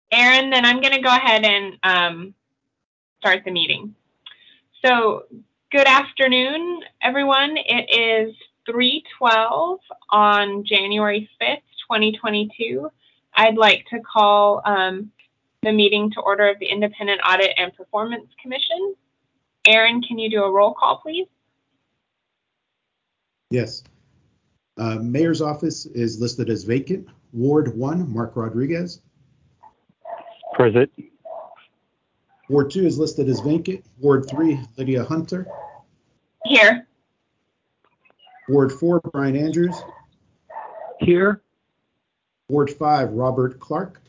Aaron, then I'm going to go ahead and start the meeting. So, good afternoon, everyone. It is 3:12 on January 5th, 2022. I'd like to call the meeting to order of the Independent Audit and Performance Commission. Aaron, can you do a roll call, please? Yes. Mayor's office is listed as vacant. Ward 1, Mark Rodriguez. Present. Ward 2 is listed as vacant. Ward 3, Lydia Hunter. Here. Ward 4, Brian Andrews. Here. Ward 5, Robert Clark.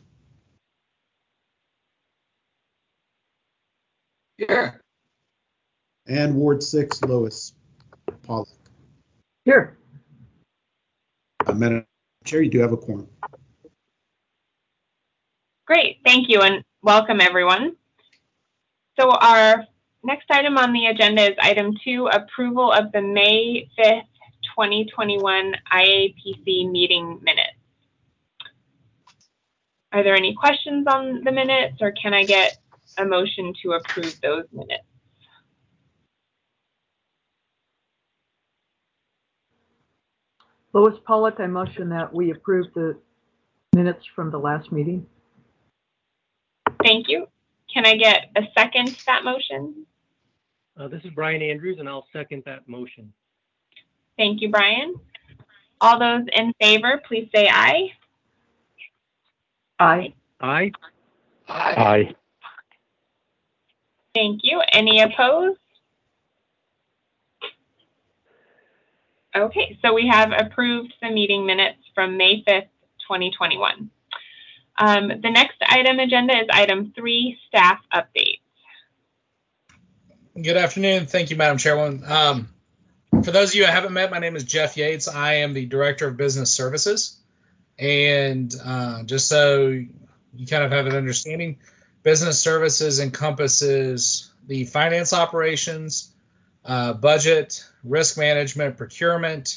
Here. And Ward 6, Lois Pollock. Here. Madam Chair, you do have a quorum. Great, thank you, and welcome everyone. So our next item on the agenda is item 2, approval of the May 5th, 2021 IAPC meeting minutes. Are there any questions on the minutes, or can I get a motion to approve those minutes? Lois Pollock, I motion that we approve the minutes from the last meeting. Thank you. Can I get a second to that motion? This is Brian Andrews, and I'll second that motion. Thank you, Brian. All those in favor, please say aye. Aye. Aye. Aye. Thank you. Any opposed? Okay, so we have approved the meeting minutes from May 5th, 2021. The next item agenda is item 3, staff updates. Good afternoon. Thank you, Madam Chairwoman. For those of you I haven't met, my name is Jeff Yates. I am the Director of Business Services. And just so you kind of have an understanding, business services encompasses the finance operations, budget, risk management, procurement,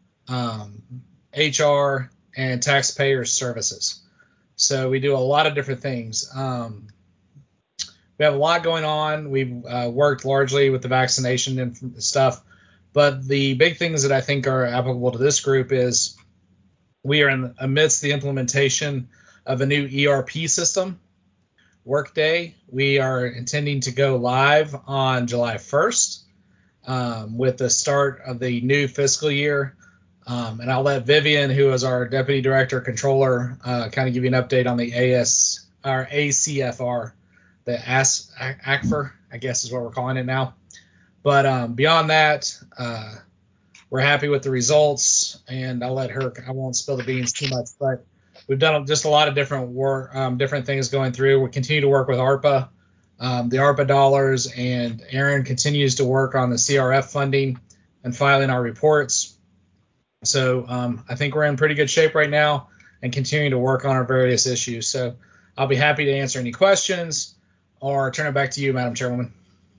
HR, and taxpayer services. So we do a lot of different things. We have a lot going on. We've worked largely with the vaccination and stuff. But the big things that I think are applicable to this group is we are amidst the implementation of a new ERP system, Workday. We are intending to go live on July 1st with the start of the new fiscal year. And I'll let Vivian, who is our Deputy Director Controller, kind of give you an update on the ACFR, the ACFR, I guess is what we're calling it now. But beyond that, we're happy with the results, and I'll let her, I won't spill the beans too much, but we've done just a lot of different work, different things going through. We continue to work with ARPA, the ARPA dollars, and Aaron continues to work on the CRF funding and filing our reports. So I think we're in pretty good shape right now and continuing to work on our various issues. So I'll be happy to answer any questions or turn it back to you, Madam Chairwoman.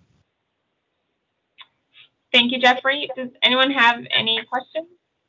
Thank you, Jeffrey. Does anyone have any questions?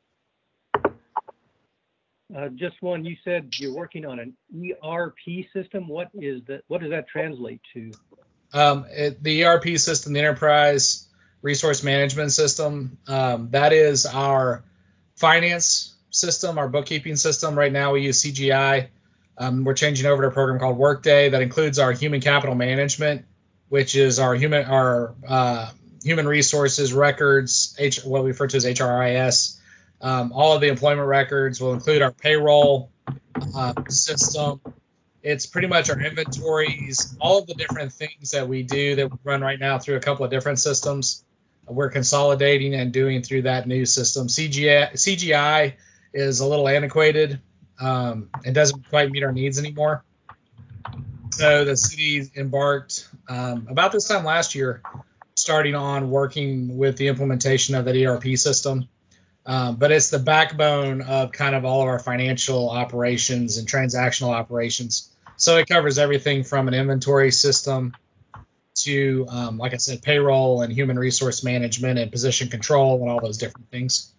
Just one. You said you're working on an ERP system. What is that? What does that translate to? The ERP system, the Enterprise Resource Management System, that is our finance system, our bookkeeping system. Right now we use CGI. We're changing over to a program called Workday that includes our human capital management, which is our human resources records, what we refer to as HRIS. All of the employment records will include our payroll system. It's pretty much our inventories, all of the different things that we do that we run right now through a couple of different systems. We're consolidating and doing through that new system. CGI is a little antiquated. It doesn't quite meet our needs anymore. So the city embarked about this time last year, starting on working with the implementation of that ERP system. But it's the backbone of kind of all of our financial operations and transactional operations. So it covers everything from an inventory system to, like I said, payroll and human resource management and position control and all those different things.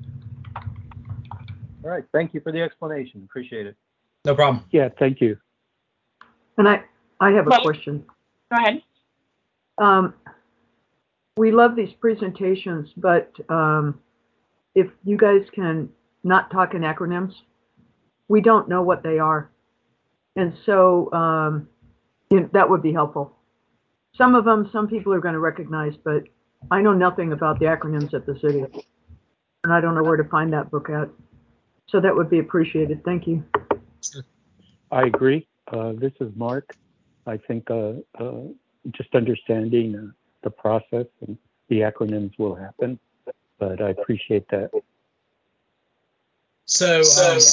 All right. Thank you for the explanation. Appreciate it. No problem. Yeah, thank you. And I have a Well, question. Go ahead. We love these presentations, but if you guys can not talk in acronyms, we don't know what they are. And so that would be helpful. Some of them, some people are going to recognize, but I know nothing about the acronyms at the city. And I don't know where to find that book at. So that would be appreciated. Thank you. I agree. This is Mark. I think just understanding the process and the acronyms will happen, but I appreciate that. So,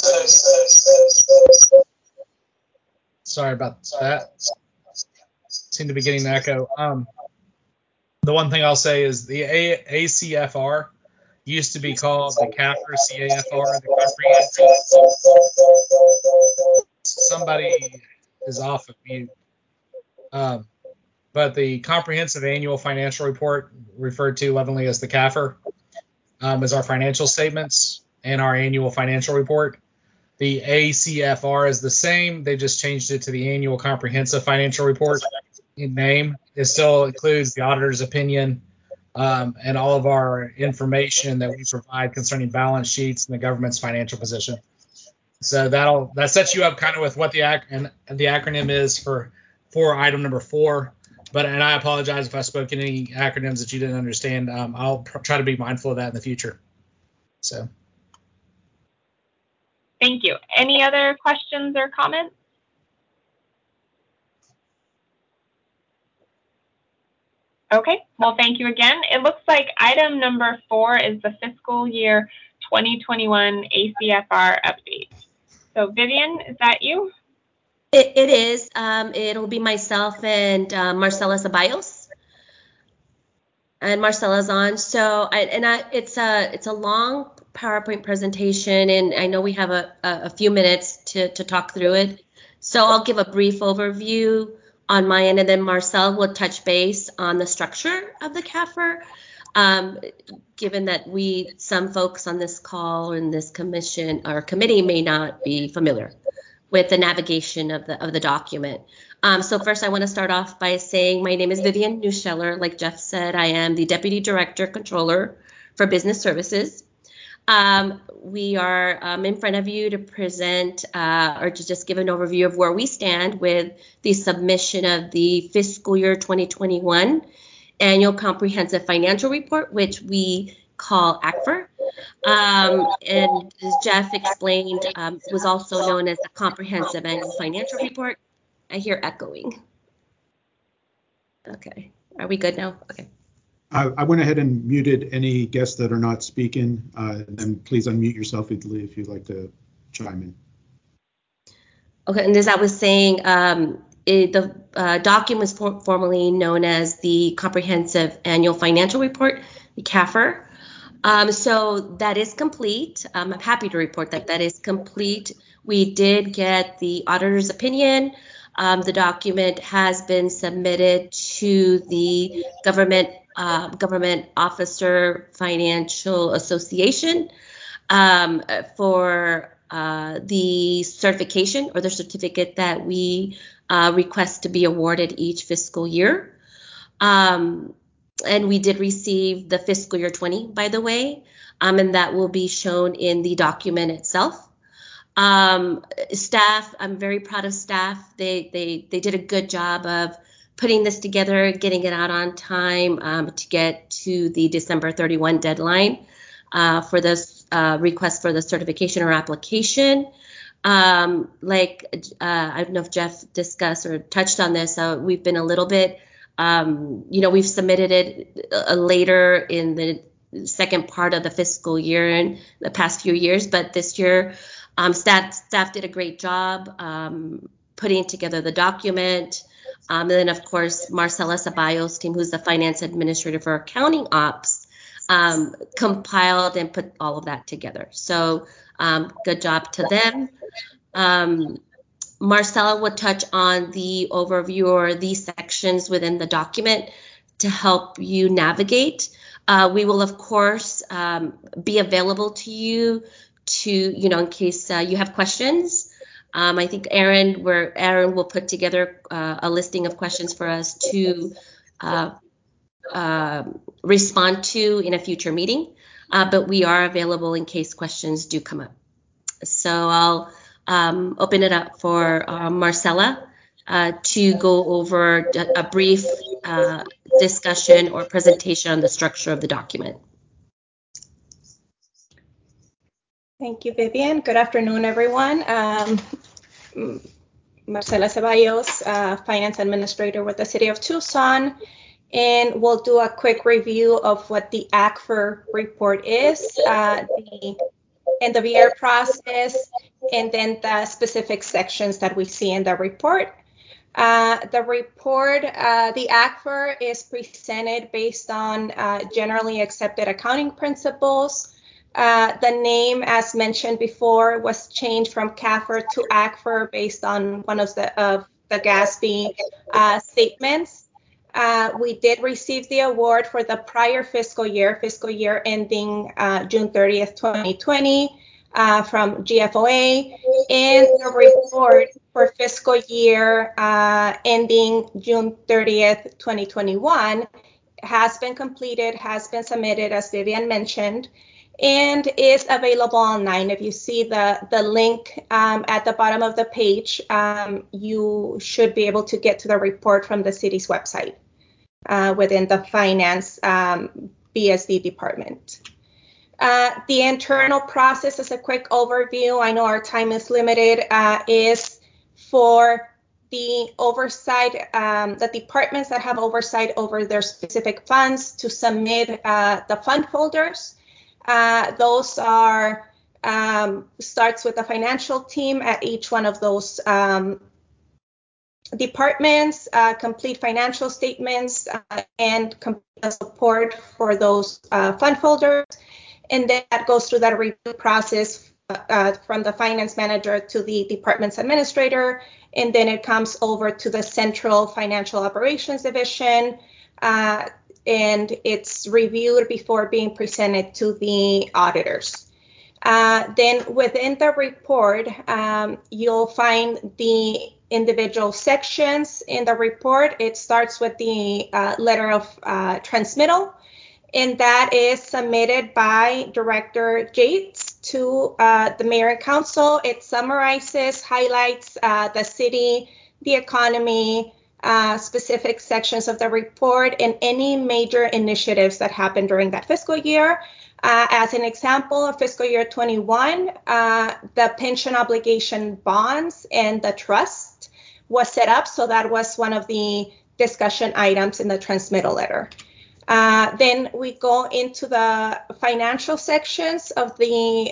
sorry about that. Seem to be getting an echo. The one thing I'll say is the ACFR used to be called the CAFR, CAFR, the Comprehensive. Somebody is off of mute. But the Comprehensive Annual Financial Report, referred to lovingly as the CAFR, is our financial statements and our annual financial report. The ACFR is the same. They just changed it to the Annual Comprehensive Financial Report in name. It still includes the auditor's opinion and all of our information that we provide concerning balance sheets and the government's financial position. So that sets you up kind of with what the acronym is for item number 4. And I apologize if I spoke in any acronyms that you didn't understand. I'll try to be mindful of that in the future. So. Thank you. Any other questions or comments? Okay, well, thank you again. It looks like item number 4 is the fiscal year 2021 ACFR update. So Vivian, is that you? It is. It'll be myself and Marcela Ceballos. And Marcela's on. So it's a long PowerPoint presentation, and I know we have a few minutes to talk through it. So I'll give a brief overview on my end, and then Marcel will touch base on the structure of the CAFR, given that some folks on this call and this commission or committee may not be familiar with the navigation of the document. So first I want to start off by saying my name is Vivian Neuscheller. Like Jeff said, I am the Deputy Director Controller for Business Services. We are in front of you to present or to just give an overview of where we stand with the submission of the fiscal year 2021 Annual Comprehensive Financial Report, which we call ACFR. And as Jeff explained, was also known as the Comprehensive Annual Financial Report. I hear echoing. Okay, are we good now? Okay. I went ahead and muted any guests that are not speaking. And please unmute yourself if you'd like to chime in. Okay, and as I was saying, the document was formerly known as the Comprehensive Annual Financial Report, the CAFR. So that is complete. I'm happy to report that is complete. We did get the auditor's opinion. The document has been submitted to the Government Officer Financial Association for the certification or the certificate that we request to be awarded each fiscal year. And we did receive the fiscal year 20, by the way, and that will be shown in the document itself. Staff, I'm very proud of staff. They did a good job of putting this together, getting it out on time to get to the December 31 deadline for this request for the certification or application. I don't know if Jeff discussed or touched on this. We've been a little bit, we've submitted it later in the second part of the fiscal year in the past few years, but this year staff did a great job putting together the document. And then, of course, Marcela Ceballos' team, who's the finance administrator for accounting ops, compiled and put all of that together. So good job to them. Marcela will touch on the overview or these sections within the document to help you navigate. We will, of course, be available to you to, in case you have questions. I think Aaron will put together a listing of questions for us to respond to in a future meeting, but we are available in case questions do come up. So I'll open it up for Marcella to go over a brief discussion or presentation on the structure of the document. Thank you, Vivian. Good afternoon, everyone. Marcela Ceballos, Finance Administrator with the City of Tucson, and we'll do a quick review of what the ACFR report is, the end of year process, and then the specific sections that we see in the report. The report, the ACFR is presented based on generally accepted accounting principles. The name, as mentioned before, was changed from CAFR to ACFR based on one of the GASB statements. We did receive the award for the prior fiscal year ending June 30th, 2020, from GFOA, and the report for fiscal year ending June 30th, 2021 has been completed, has been submitted, as Vivian mentioned, and is available online. If you see the link at the bottom of the page, you should be able to get to the report from the city's website within the finance BSD department. The internal process, as a quick overview, I know our time is limited, is for the oversight, the departments that have oversight over their specific funds to submit the fund folders. Those are, starts with the financial team at each one of those departments, complete financial statements, and complete support for those fund folders. And then that goes through that review process from the finance manager to the department's administrator. And then it comes over to the central financial operations division. And it's reviewed before being presented to the auditors. Then within the report, you'll find the individual sections in the report. It starts with the letter of transmittal, and that is submitted by Director Yates to the Mayor and Council. It summarizes, highlights the city, the economy, specific sections of the report, and any major initiatives that happened during that fiscal year. As an example, of fiscal year 21, the pension obligation bonds and the trust was set up, so that was one of the discussion items in the transmittal letter. Then we go into the financial sections of the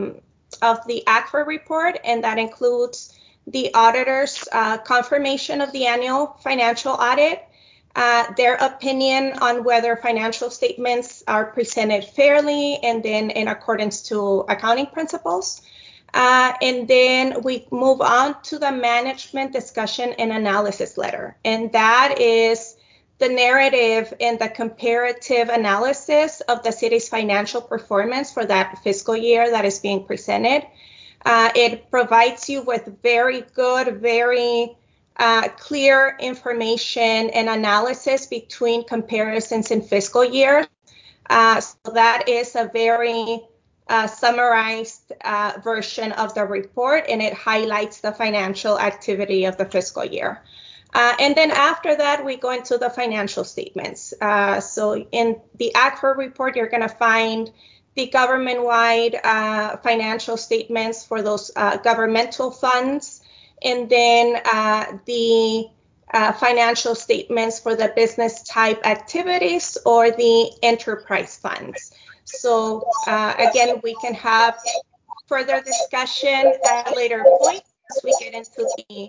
ACFR report, and that includes the auditor's confirmation of the annual financial audit, their opinion on whether financial statements are presented fairly and then in accordance to accounting principles. And then we move on to the management discussion and analysis letter. And that is the narrative and the comparative analysis of the city's financial performance for that fiscal year that is being presented. It provides you with very good, very clear information and analysis between comparisons in fiscal years. So that is a very summarized version of the report, and it highlights the financial activity of the fiscal year. And then after that, we go into the financial statements. So in the ACFR report, you're going to find the government-wide financial statements for those governmental funds, and then the financial statements for the business type activities or the enterprise funds. So again, we can have further discussion at a later point as we get into the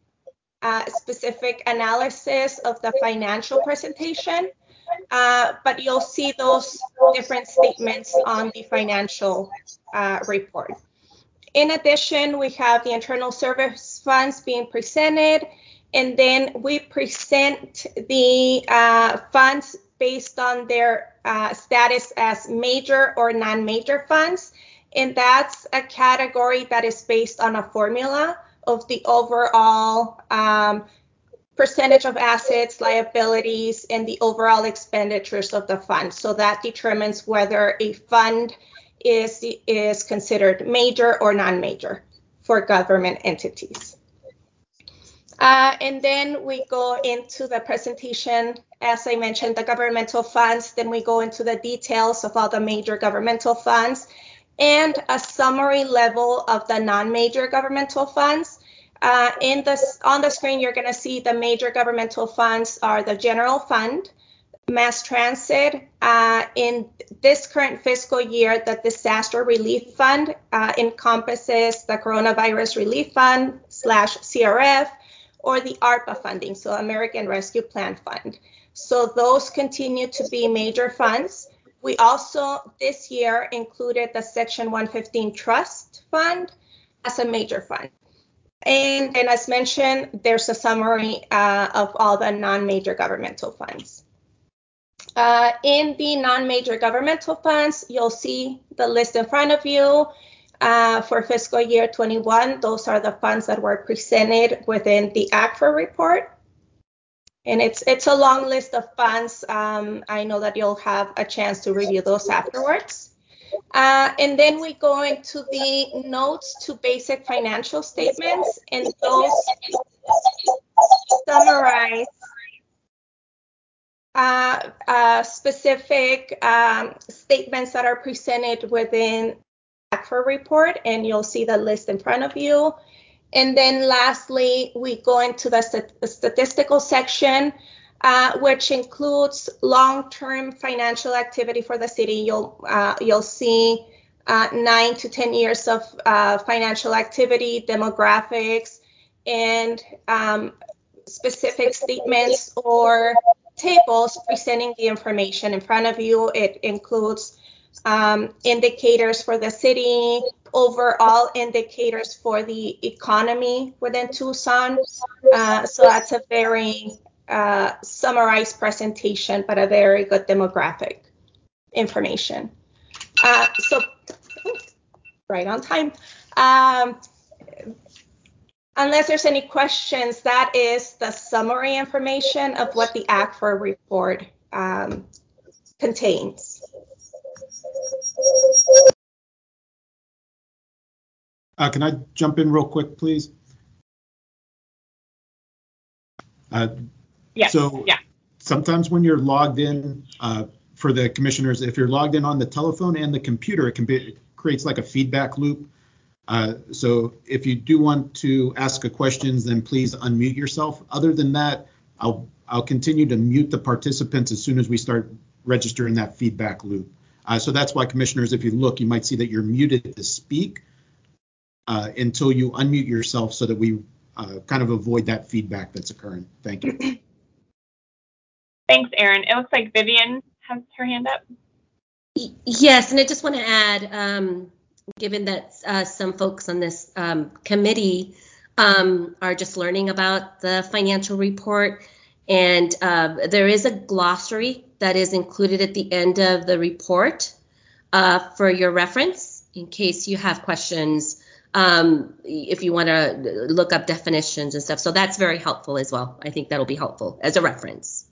specific analysis of the financial presentation. But you'll see those different statements on the financial report. In addition, we have the internal service funds being presented, and then we present the funds based on their status as major or non-major funds, and that's a category that is based on a formula of the overall percentage of assets, liabilities, and the overall expenditures of the fund. So that determines whether a fund is considered major or non-major for government entities. And then we go into the presentation, as I mentioned, the governmental funds. Then we go into the details of all the major governmental funds and a summary level of the non-major governmental funds. On the screen, you're going to see the major governmental funds are the general fund, mass transit. In this current fiscal year, the disaster relief fund encompasses the coronavirus relief fund / CRF, or the ARPA funding, so American Rescue Plan Fund. So those continue to be major funds. We also this year included the Section 115 Trust Fund as a major fund. And as mentioned, there's a summary of all the non-major governmental funds. In the non-major governmental funds, you'll see the list in front of you. For fiscal year 21, those are the funds that were presented within the ACFR report. And it's a long list of funds. I know that you'll have a chance to review those afterwards. And then we go into the notes to basic financial statements, and those summarize specific statements that are presented within ACFR report, and you'll see the list in front of you. And then lastly, we go into the statistical section, which includes long-term financial activity for the city. You'll see 9 to 10 years of financial activity, demographics, and specific statements or tables presenting the information in front of you. It includes indicators for the city, overall indicators for the economy within Tucson. So that's a very summarized presentation, but a very good demographic information. So right on time. Unless there's any questions, that is the summary information of what the ACFR report contains. Can I jump in real quick, please? So sometimes when you're logged in, for the commissioners, if you're logged in on the telephone and the computer, it creates like a feedback loop. So if you do want to ask a question, then please unmute yourself. Other than that, I'll continue to mute the participants as soon as we start registering that feedback loop. So that's why, commissioners, if you look, you might see that you're muted to speak until you unmute yourself, so that we kind of avoid that feedback that's occurring. Thank you. Thanks, Aaron. It looks like Vivian has her hand up. Yes, and I just want to add, given that some folks on this committee are just learning about the financial report, and there is a glossary that is included at the end of the report for your reference, in case you have questions, if you want to look up definitions and stuff. So that's very helpful as well. I think that'll be helpful as a reference.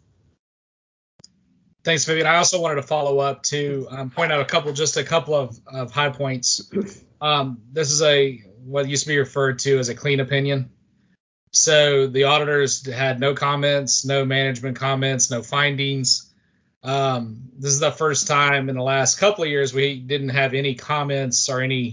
Thanks, Vivian. I also wanted to follow up to point out a couple of high points. This is what used to be referred to as a clean opinion. So the auditors had no comments, no management comments, no findings. This is the first time in the last couple of years we didn't have any comments or any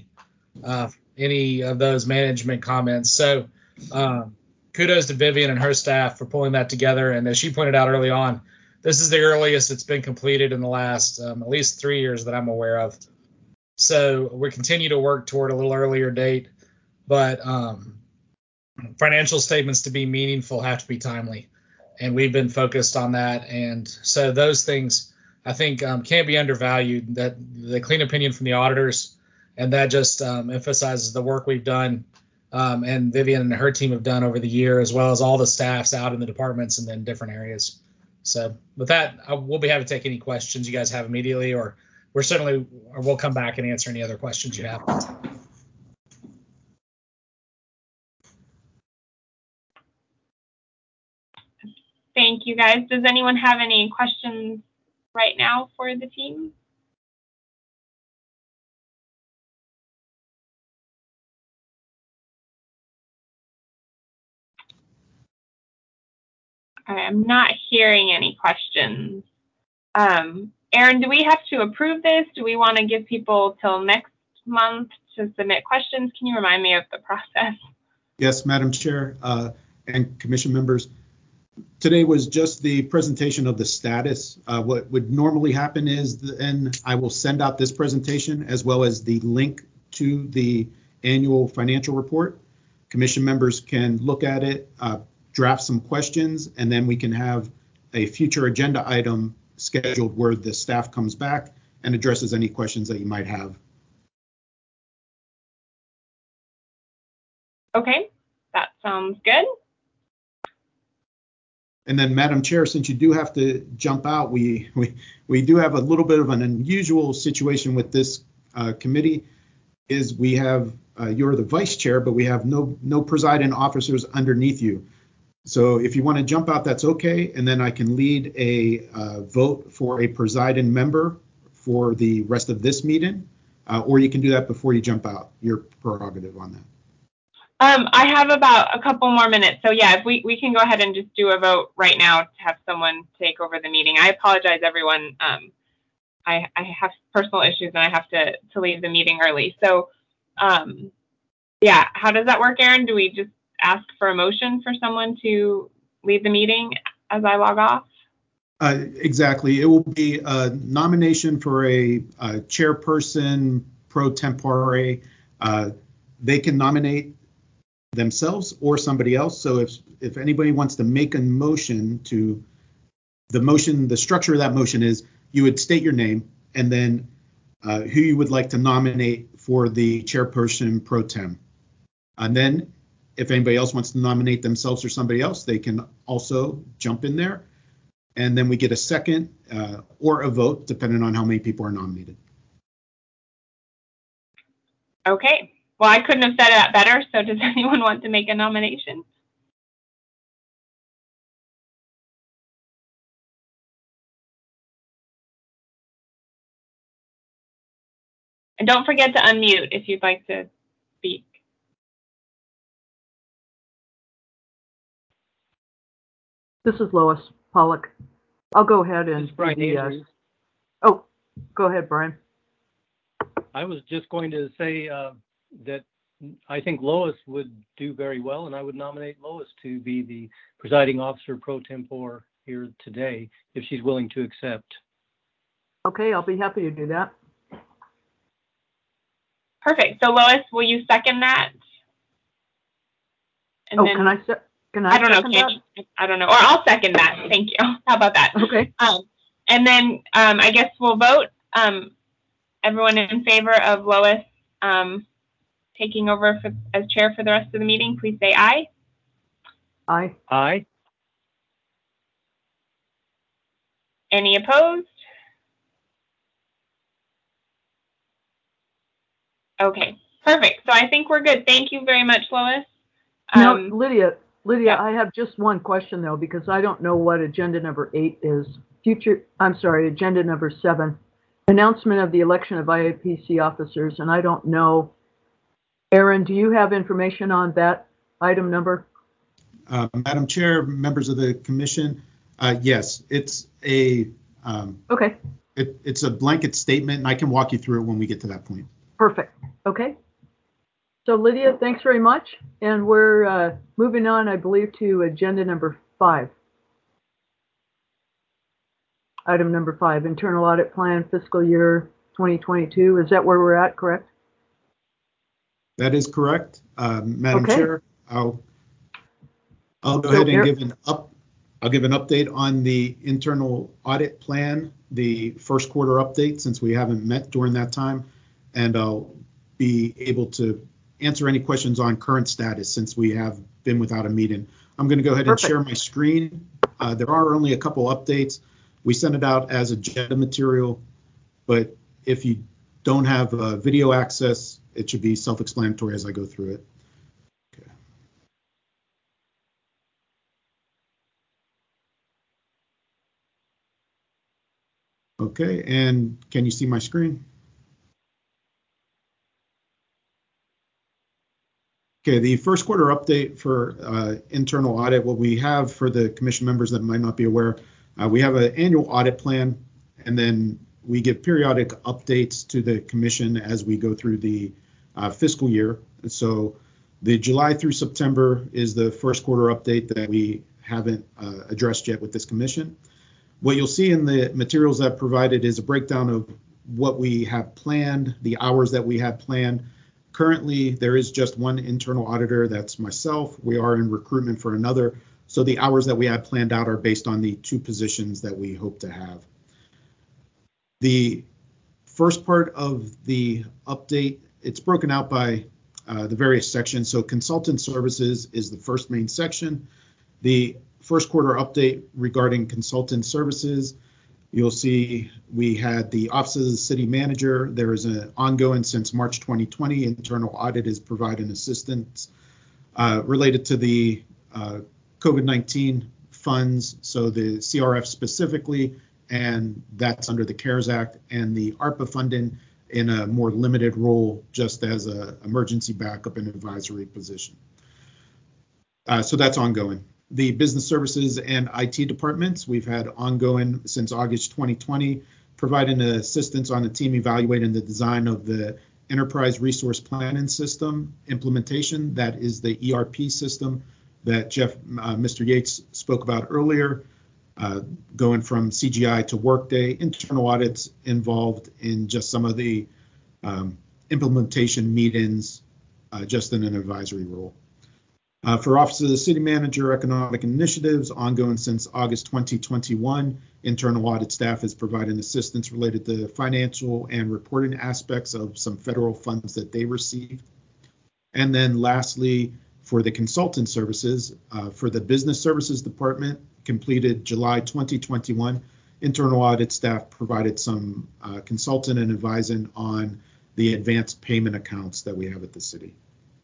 of those management comments. So kudos to Vivian and her staff for pulling that together. And as she pointed out early on, this is the earliest it's been completed in the last at least 3 years that I'm aware of. So we continue to work toward a little earlier date, but financial statements to be meaningful have to be timely, and we've been focused on that. And so those things, I think, can't be undervalued, that the clean opinion from the auditors, and that just emphasizes the work we've done and Vivian and her team have done over the year, as well as all the staffs out in the departments and then different areas. So with that, we'll be happy to take any questions you guys have immediately, or we'll come back and answer any other questions you have. Thank you, guys. Does anyone have any questions right now for the team? All right, I'm not hearing any questions. Aaron, do we have to approve this? Do we want to give people till next month to submit questions? Can you remind me of the process? Yes, Madam Chair and Commission members. Today was just the presentation of the status. What would normally happen is then I will send out this presentation as well as the link to the annual financial report. Commission members can look at it, draft some questions, and then we can have a future agenda item scheduled where the staff comes back and addresses any questions that you might have. Okay, that sounds good. And then, Madam Chair, since you do have to jump out, we do have a little bit of an unusual situation with this committee. Is we have you're the vice chair, but we have no presiding officers underneath you. So if you want to jump out, that's okay. And then I can lead a vote for a presiding member for the rest of this meeting, or you can do that before you jump out. Your prerogative on that. I have about a couple more minutes. So yeah, if we can go ahead and just do a vote right now to have someone take over the meeting. I apologize, everyone. I have personal issues and I have to leave the meeting early. So yeah, how does that work, Aaron? Do we just ask for a motion for someone to lead the meeting as I log off? Exactly. It will be a nomination for a chairperson pro tempore. They can nominate themselves or somebody else. So if anybody wants to make a motion to the structure of that motion is you would state your name and then who you would like to nominate for the chairperson pro tem. And then if anybody else wants to nominate themselves or somebody else, they can also jump in there. And then we get a second or a vote, depending on how many people are nominated. Okay. Well, I couldn't have said that better. So does anyone want to make a nomination? And don't forget to unmute if you'd like to speak. This is Lois Pollock. I'll go ahead and. This is Brian Andrews. Oh, go ahead, Brian. I was just going to say that I think Lois would do very well, and I would nominate Lois to be the presiding officer pro tempore here today, if she's willing to accept. Okay, I'll be happy to do that. Perfect. So Lois, will you second that? And then, can I I don't know. that? I don't know. Or I'll second that. Thank you. How about that? Okay. And then I guess we'll vote. Everyone in favor of Lois taking over as chair for the rest of the meeting, please say aye. Aye. Aye. Any opposed? Okay, perfect. So I think we're good. Thank you very much, Lois. Now, Lydia, yeah. I have just one question though, because I don't know what agenda number 8 is. Agenda number 7, announcement of the election of IAPC officers, and I don't know. Aaron, do you have information on that item number? Madam Chair, members of the commission, yes, it's a okay. It's a blanket statement, and I can walk you through it when we get to that point. Perfect. Okay. So Lydia, thanks very much. And we're moving on, I believe, to agenda number 5. Item number 5, internal audit plan, fiscal year 2022. Is that where we're at, correct? That is correct. Madam Okay. Chair, I'll go ahead and give an update on the internal audit plan, the first quarter update, since we haven't met during that time. And I'll be able to answer any questions on current status since we have been without a meeting. I'm going to go ahead and share my screen. There are only a couple updates. We sent it out as agenda material, but if you don't have video access, it should be self-explanatory as I go through it. Okay. Okay, and can you see my screen? Okay, the first quarter update for internal audit, what we have for the commission members that might not be aware, we have an annual audit plan, and then we give periodic updates to the commission as we go through the fiscal year. So the July through September is the first quarter update that we haven't addressed yet with this commission. What you'll see in the materials that provided is a breakdown of what we have planned, the hours that we have planned. Currently, there is just one internal auditor, that's myself. We are in recruitment for another. So the hours that we have planned out are based on the 2 positions that we hope to have. The first part of the update, it's broken out by the various sections. So consultant services is the first main section. The first quarter update regarding consultant services, you'll see we had the Office of the City Manager. There is an ongoing since March 2020. Internal audit is providing assistance related to the COVID-19 funds, so the CRF specifically, and that's under the CARES Act, and the ARPA funding in a more limited role just as an emergency backup and advisory position. So that's ongoing. The business services and IT departments, we've had ongoing since August 2020, providing assistance on the team evaluating the design of the enterprise resource planning system implementation. That is the ERP system that Mr. Yates spoke about earlier, going from CGI to Workday. Internal audits involved in just some of the implementation meetings, just in an advisory role. For Office of the City Manager, Economic Initiatives, ongoing since August 2021, internal audit staff is providing assistance related to financial and reporting aspects of some federal funds that they received. And then lastly, for the consultant services, for the Business Services Department, completed July 2021, internal audit staff provided some consultant and advising on the advanced payment accounts that we have at the city.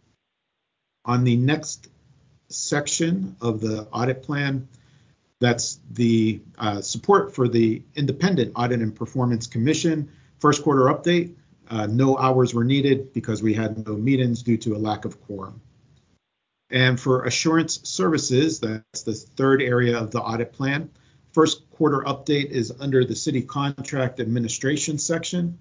On the next section of the audit plan, that's the support for the Independent Audit and Performance Commission. First quarter update, no hours were needed because we had no meetings due to a lack of quorum. And for assurance services, that's the third area of the audit plan. First quarter update is under the city contract administration section.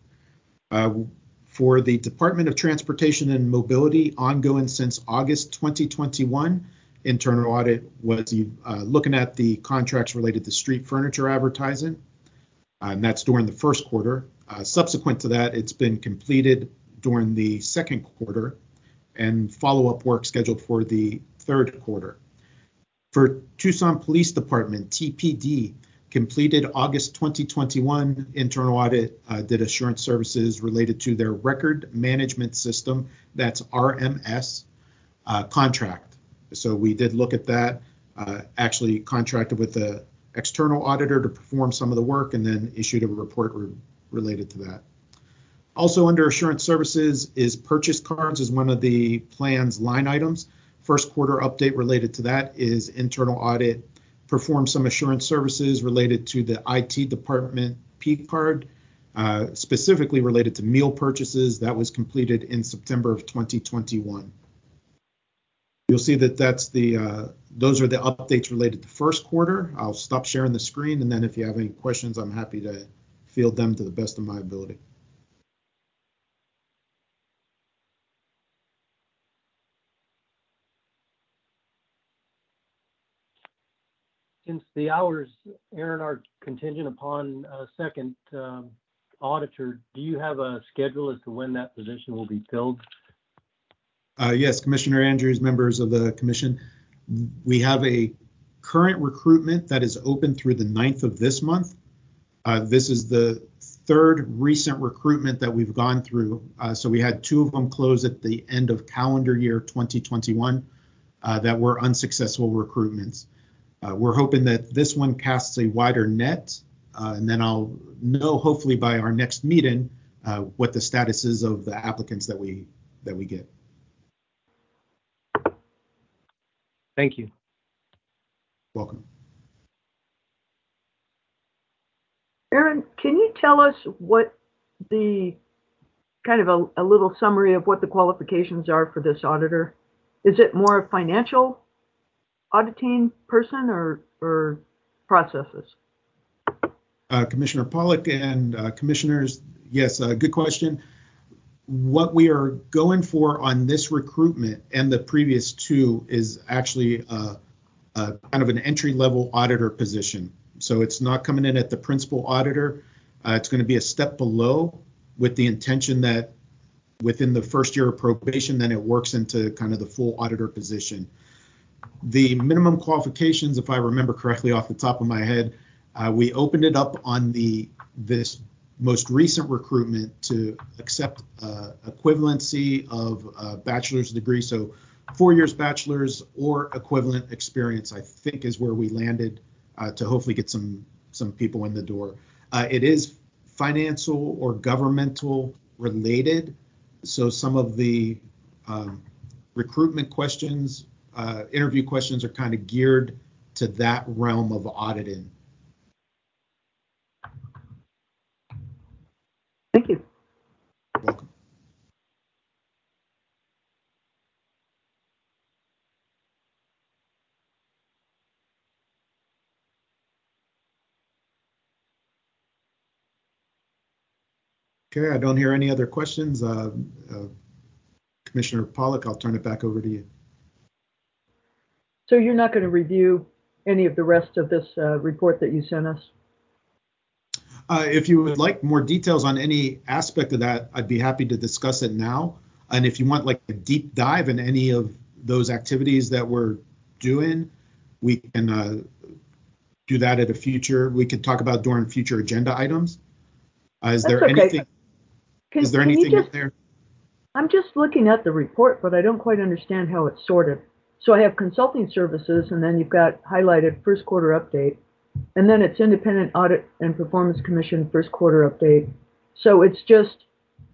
For the Department of Transportation and Mobility, ongoing since August 2021, internal audit was looking at the contracts related to street furniture advertising, and that's during the first quarter. Subsequent to that, it's been completed during the second quarter, and follow-up work scheduled for the third quarter. For Tucson Police Department, TPD, completed August 2021, internal audit did assurance services related to their record management system, that's RMS, contract. So we did look at that, actually contracted with the external auditor to perform some of the work and then issued a report related to that. Also under assurance services is purchase cards is one of the plan's line items. First quarter update related to that is internal audit performed some assurance services related to the IT department P card, specifically related to meal purchases. That was completed in September of 2021. You'll see that those are the updates related to first quarter. I'll stop sharing the screen, and then if you have any questions, I'm happy to field them to the best of my ability. Since the hours, Aaron, are contingent upon a second auditor, do you have a schedule as to when that position will be filled? Yes, Commissioner Andrews, members of the commission. We have a current recruitment that is open through the 9th of this month. This is the third recent recruitment that we've gone through. So we had 2 of them close at the end of calendar year 2021 that were unsuccessful recruitments. We're hoping that this one casts a wider net, and then I'll know hopefully by our next meeting what the status is of the applicants that we get. Thank you. Welcome. Aaron, can you tell us what the kind of a little summary of what the qualifications are for this auditor? Is it more a financial auditing person or processes? Commissioner Pollock and commissioners, yes, good question. What we are going for on this recruitment and the previous two is actually kind of an entry-level auditor position. So it's not coming in at the principal auditor. It's going to be a step below, with the intention that within the first year of probation, then it works into kind of the full auditor position. The minimum qualifications, if I remember correctly off the top of my head, we opened it up on this most recent recruitment to accept equivalency of a bachelor's degree. So 4 years bachelor's or equivalent experience, I think, is where we landed to hopefully get some people in the door. It is financial or governmental related. So some of the recruitment questions, interview questions are kind of geared to that realm of auditing. Thank you. You're welcome. Okay, I don't hear any other questions. Commissioner Pollock, I'll turn it back over to you. So you're not going to review any of the rest of this report that you sent us? If you would like more details on any aspect of that, I'd be happy to discuss it now. And if you want like a deep dive in any of those activities that we're doing, we can do that at a future. We could talk about during future agenda items. Is there anything? Is there anything in there? I'm just looking at the report, but I don't quite understand how it's sorted. So I have consulting services, and then you've got highlighted first quarter update, and then it's independent audit and performance commission first quarter update. So it's just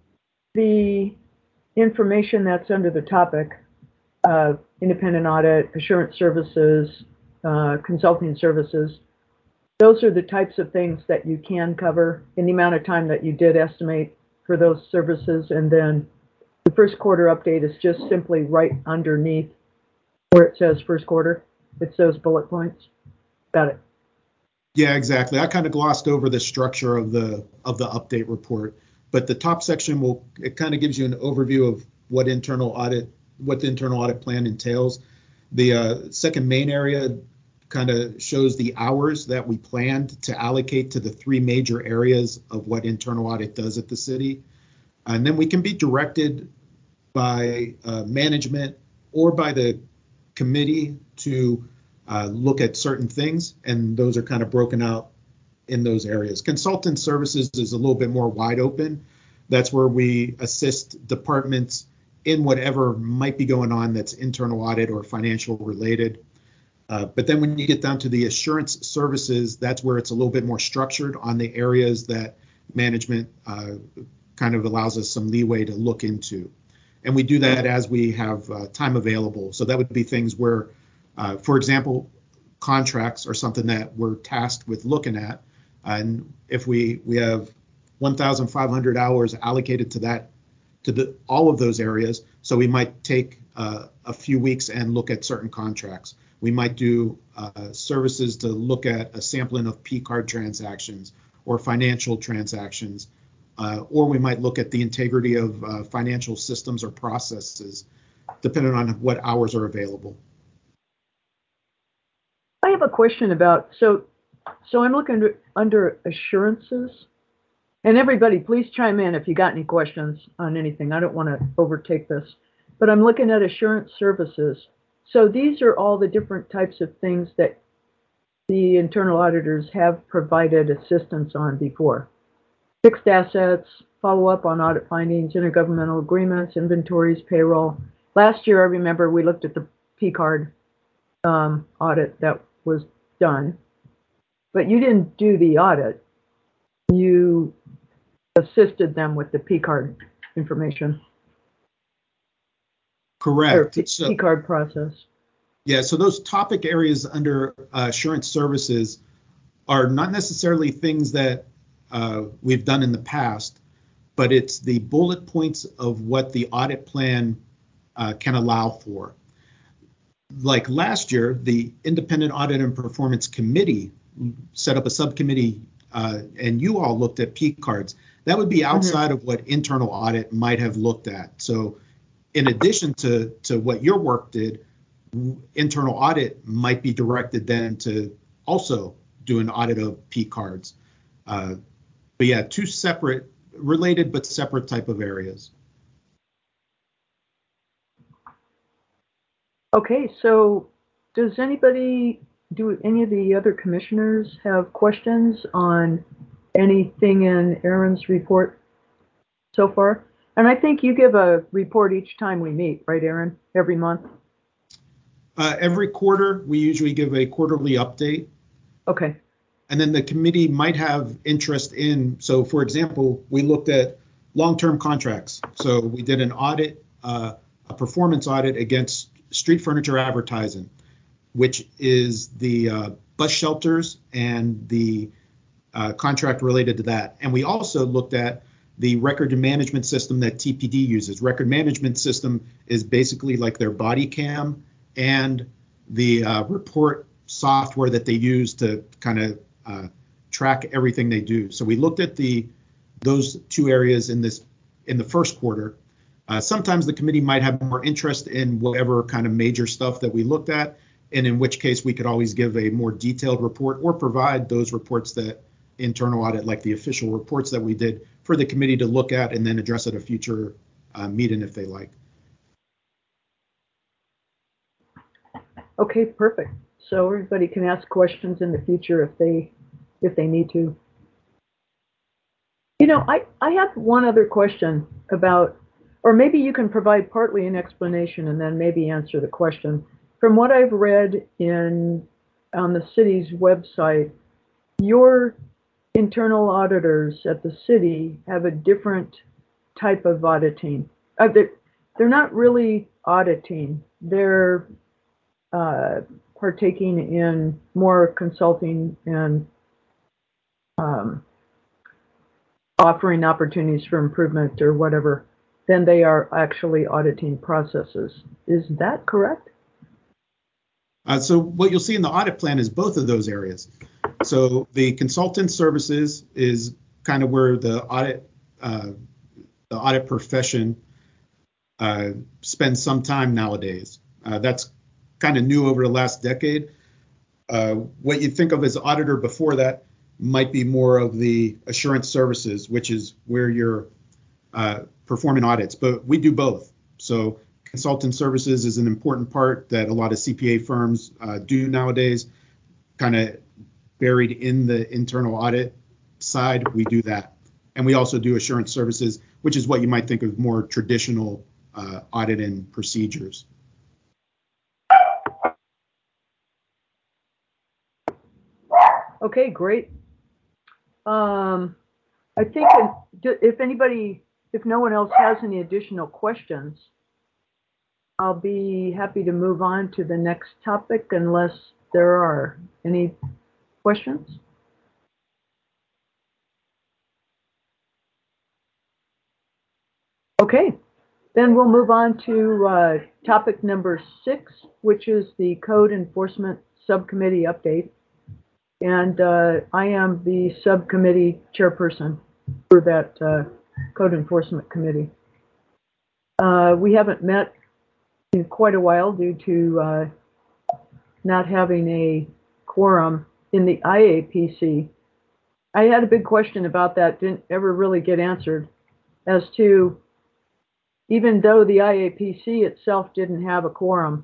the information that's under the topic of independent audit, assurance services, consulting services. Those are the types of things that you can cover in the amount of time that you did estimate for those services. And then the first quarter update is just simply right underneath where it says first quarter. It's those bullet points. Got it. Yeah, exactly. I kind of glossed over the structure of the update report, but the top section it kind of gives you an overview of what the internal audit plan entails. The second main area kind of shows the hours that we planned to allocate to the three major areas of what internal audit does at the city. And then we can be directed by management or by the committee to look at certain things, and those are kind of broken out in those areas. Consultant services is a little bit more wide open. That's where we assist departments in whatever might be going on that's internal audit or financial related. But then when you get down to the assurance services, that's where it's a little bit more structured on the areas that management kind of allows us some leeway to look into. And we do that as we have time available. So that would be things where, for example, contracts are something that we're tasked with looking at. And if we have 1,500 hours allocated to that, all of those areas, so we might take a few weeks and look at certain contracts. We might do services to look at a sampling of P-card transactions or financial transactions, or we might look at the integrity of financial systems or processes, depending on what hours are available. I have a question about, so I'm looking under assurances, and everybody please chime in if you got any questions on anything. I don't want to overtake this, but I'm looking at assurance services. So these are all the different types of things that the internal auditors have provided assistance on before. Fixed assets, follow-up on audit findings, intergovernmental agreements, inventories, payroll. Last year, I remember we looked at the P-card audit that was done, but you didn't do the audit. You assisted them with the P-card information. Correct. P-card process. Yeah, so those topic areas under assurance services are not necessarily things that we've done in the past, but it's the bullet points of what the audit plan can allow for. Like last year, the Independent Audit and Performance Committee set up a subcommittee, and you all looked at P cards. That would be outside of what internal audit might have looked at. So in addition to what your work did, internal audit might be directed then to also do an audit of P cards. But yeah, two separate, related but separate type of areas. Okay, so do any of the other commissioners have questions on anything in Aaron's report so far? And I think you give a report each time we meet, right, Aaron? Every month? Every quarter, we usually give a quarterly update. Okay. And then the committee might have interest in, so for example, we looked at long-term contracts. So we did an audit, a performance audit against street furniture advertising, which is the bus shelters and the contract related to that. And we also looked at the record management system that TPD uses. Record management system is basically like their body cam and the report software that they use to kind of track everything they do. So we looked at those two areas in the first quarter. Sometimes the committee might have more interest in whatever kind of major stuff that we looked at, and in which case we could always give a more detailed report or provide those reports that internal audit, like the official reports that we did, for the committee to look at and then address at a future meeting if they like. Okay, perfect. So everybody can ask questions in the future if they need to. You know, I have one other question about, or maybe you can provide partly an explanation and then maybe answer the question. From what I've read on the city's website, your internal auditors at the city have a different type of auditing. They're not really auditing. They're partaking in more consulting and offering opportunities for improvement or whatever than they are actually auditing processes. Is that correct? So what you'll see in the audit plan is both of those areas. So the consultant services is kind of where the audit profession spends some time nowadays. That's kind of new over the last decade. What you think of as auditor before that might be more of the assurance services, which is where you're performing audits, but we do both. So consultant services is an important part that a lot of CPA firms do nowadays, kind of buried in the internal audit side. We do that. And we also do assurance services, which is what you might think of more traditional audit and procedures. Okay, great. I think if no one else has any additional questions, I'll be happy to move on to the next topic unless there are any questions. Okay, then we'll move on to topic number 6, which is the Code Enforcement Subcommittee update. And I am the subcommittee chairperson for that Code Enforcement Committee. We haven't met in quite a while due to not having a quorum in the IAPC. I had a big question about that, didn't ever really get answered, as to even though the IAPC itself didn't have a quorum,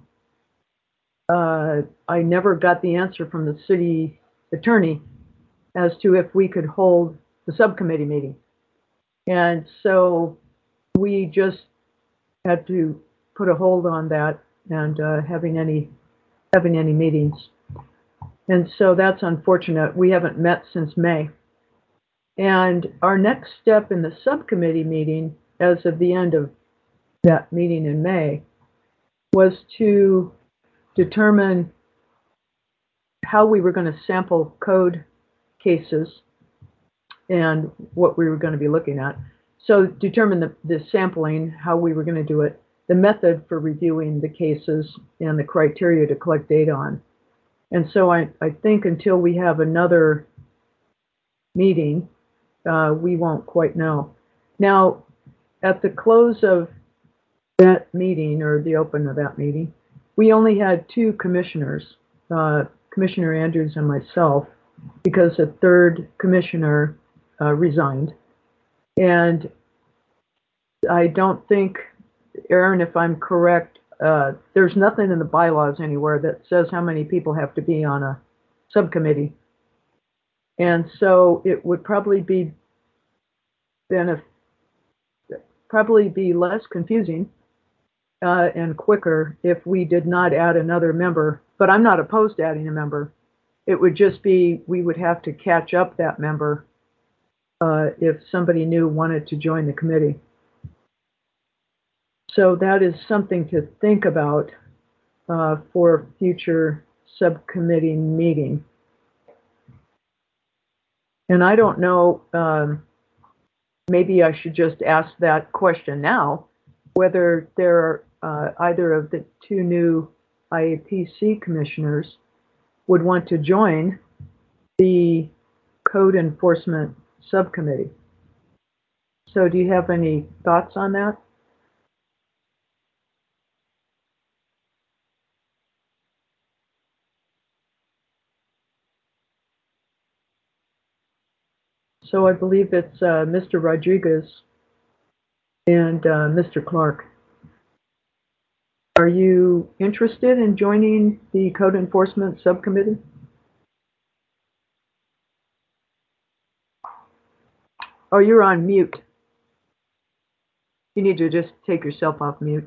I never got the answer from the city attorney as to if we could hold the subcommittee meeting. And so we just had to put a hold on that and having any meetings. And so that's unfortunate. We haven't met since May. And our next step in the subcommittee meeting, as of the end of that meeting in May, was to determine how we were going to sample code cases and what we were going to be looking at. So determine the sampling, how we were going to do it, the method for reviewing the cases, and the criteria to collect data on. And so I think until we have another meeting, we won't quite know. Now, at the close of that meeting, or the open of that meeting, we only had 2 commissioners, Commissioner Andrews and myself, because a third commissioner resigned. And I don't think, Aaron, if I'm correct, there's nothing in the bylaws anywhere that says how many people have to be on a subcommittee. And so it would probably be less confusing and quicker if we did not add another member. But I'm not opposed to adding a member. It would just be, we would have to catch up that member if somebody new wanted to join the committee. So that is something to think about for future subcommittee meeting. And I don't know, maybe I should just ask that question now, whether there are either of the 2 new IAPC commissioners would want to join the Code Enforcement Subcommittee. So do you have any thoughts on that? So I believe it's Mr. Rodriguez and Mr. Clark. Are you interested in joining the Code Enforcement Subcommittee? Oh, you're on mute. You need to just take yourself off mute.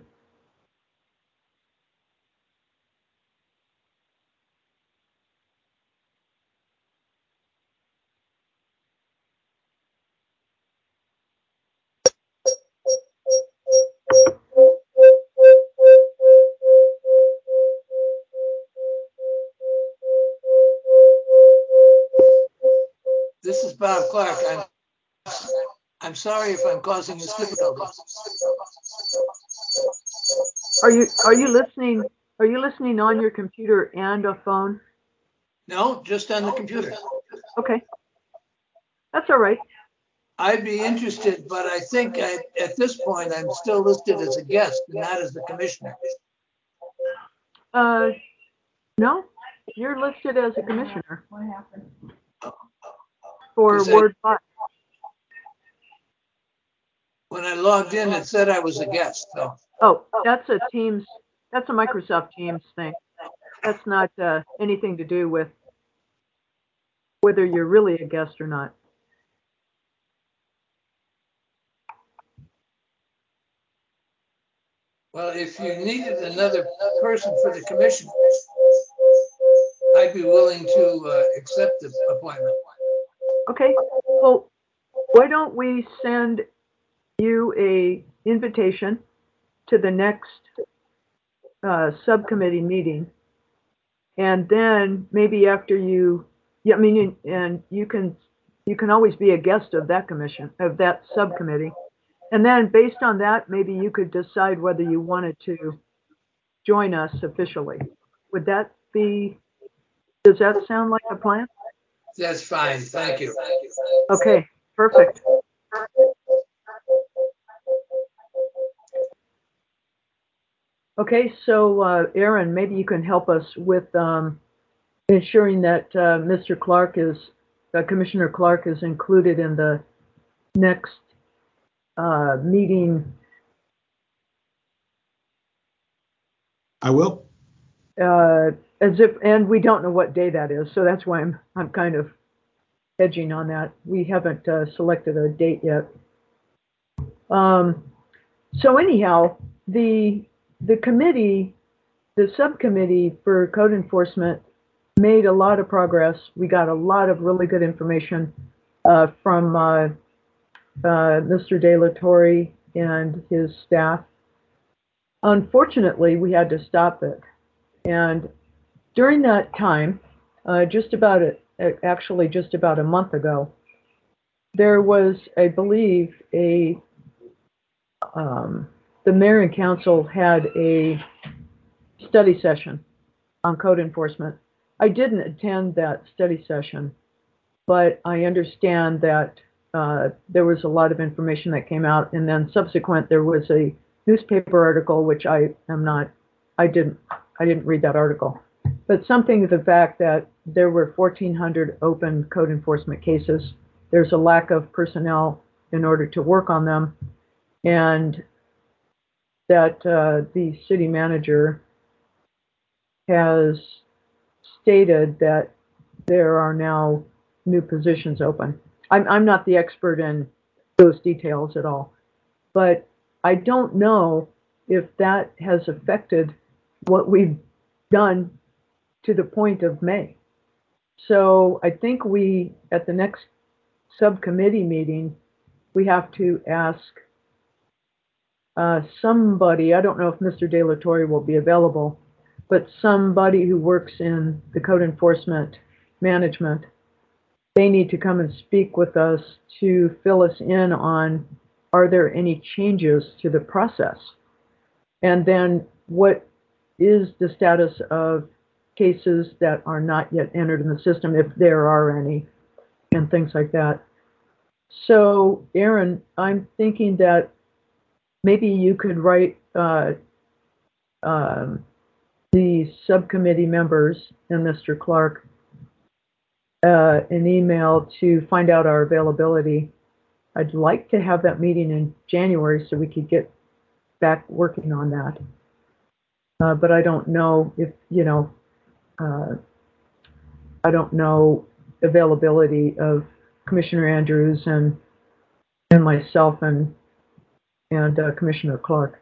This is Bob Clark. I'm sorry if I'm causing this difficulty. Are you listening? Are you listening on your computer and a phone? No, just on the computer. Okay, that's all right. I'd be interested, but I think at this point I'm still listed as a guest and not as the commissioner. No, you're listed as a commissioner. What happened? For Ward 5. When I logged in, it said I was a guest. So. Oh, that's a Microsoft Teams thing. That's not anything to do with whether you're really a guest or not. Well, if you needed another person for the commission, I'd be willing to accept the appointment. Okay. Well, why don't we send you a invitation to the next subcommittee meeting, and then maybe after and you can always be a guest of that subcommittee, and then based on that, maybe you could decide whether you wanted to join us officially. Does that sound like a plan? That's fine. Thank you. Okay, perfect. Okay, so Aaron, maybe you can help us with ensuring that Commissioner Clark is included in the next meeting. I will. And we don't know what day that is, so that's why I'm kind of hedging on that. We haven't selected a date yet. So anyhow, the subcommittee for code enforcement made a lot of progress. We got a lot of really good information from Mr. De La Torre and his staff. Unfortunately, we had to stop it. And during that time, just about a month ago, there was, I believe, the mayor and council had a study session on code enforcement. I didn't attend that study session, but I understand that there was a lot of information that came out, and then subsequent there was a newspaper article, which I didn't read that article, but something to the fact that there were 1,400 open code enforcement cases. There's a lack of personnel in order to work on them, and that the city manager has stated that there are now new positions open. I'm not the expert in those details at all, but I don't know if that has affected what we've done to the point of May. So I think we, at the next subcommittee meeting, we have to ask somebody, I don't know if Mr. De La Torre will be available, but somebody who works in the code enforcement management, they need to come and speak with us to fill us in on, are there any changes to the process? And then what is the status of cases that are not yet entered in the system, if there are any, and things like that. So, Aaron, I'm thinking that maybe you could write the subcommittee members and Mr. Clark an email to find out our availability. I'd like to have that meeting in January so we could get back working on that. But I don't know if, I don't know availability of Commissioner Andrews and myself and Commissioner Clark.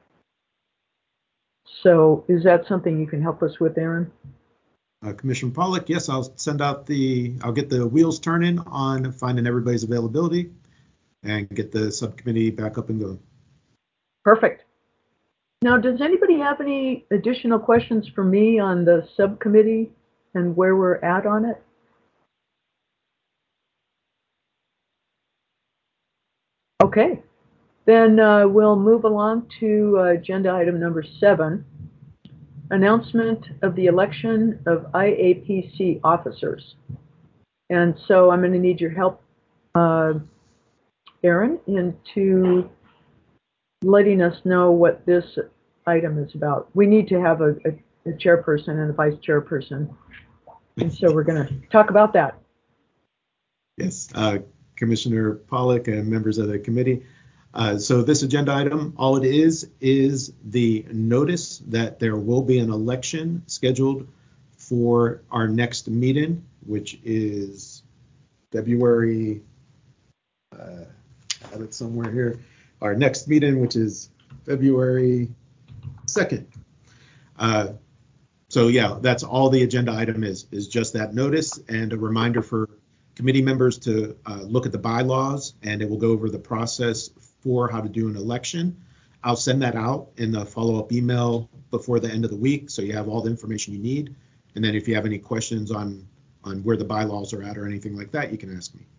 So is that something you can help us with, Aaron? Commissioner Pollock, yes, I'll get the wheels turning on finding everybody's availability and get the subcommittee back up and going. Perfect. Now, does anybody have any additional questions for me on the subcommittee and where we're at on it? Okay, then we'll move along to agenda item number 7, announcement of the election of IAPC officers. And so I'm going to need your help, Aaron, into letting us know what this item is about. We need to have a chairperson and a vice chairperson. And so we're going to talk about that. Yes, Commissioner Pollock and members of the committee. So this agenda item, all it is the notice that there will be an election scheduled for our next meeting, which is February, I have it somewhere here, our next meeting, which is February 2nd. So yeah, that's all the agenda item is just that notice and a reminder for committee members to look at the bylaws, and it will go over the process for how to do an election. I'll send that out in a follow-up email before the end of the week, so you have all the information you need. And then if you have any questions on where the bylaws are at or anything like that, you can ask me.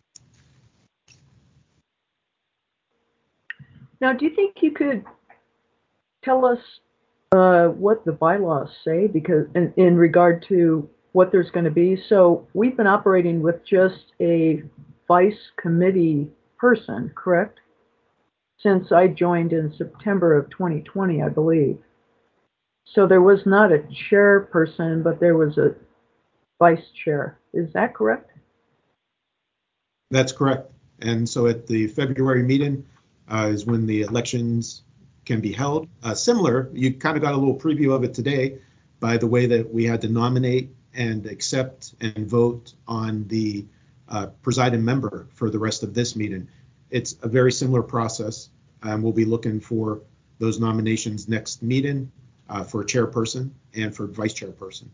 Now, do you think you could tell us what the bylaws say, because in regard to what there's going to be? So we've been operating with just a vice committee person, correct? Since I joined in September of 2020, I believe. So there was not a chairperson, but there was a vice chair. Is that correct? That's correct. And so at the February meeting is when the elections can be held. Similar, you kind of got a little preview of it today by the way that we had to nominate and accept and vote on the presiding member for the rest of this meeting. It's a very similar process. We'll be looking for those nominations next meeting for chairperson and for vice chairperson.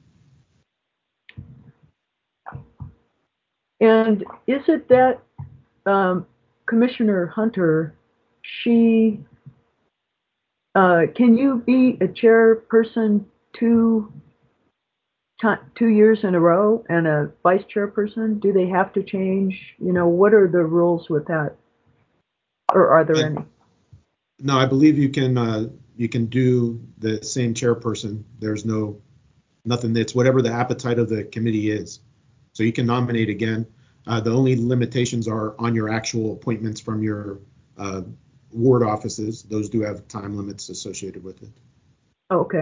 And is it that Commissioner Hunter, can you be a chairperson to 2 years in a row and a vice chairperson? Do they have to change? What are the rules with that? Or are there any? No, I believe you can do the same chairperson. There's nothing. It's whatever the appetite of the committee is. So you can nominate again. The only limitations are on your actual appointments from your ward offices. Those do have time limits associated with it. Okay.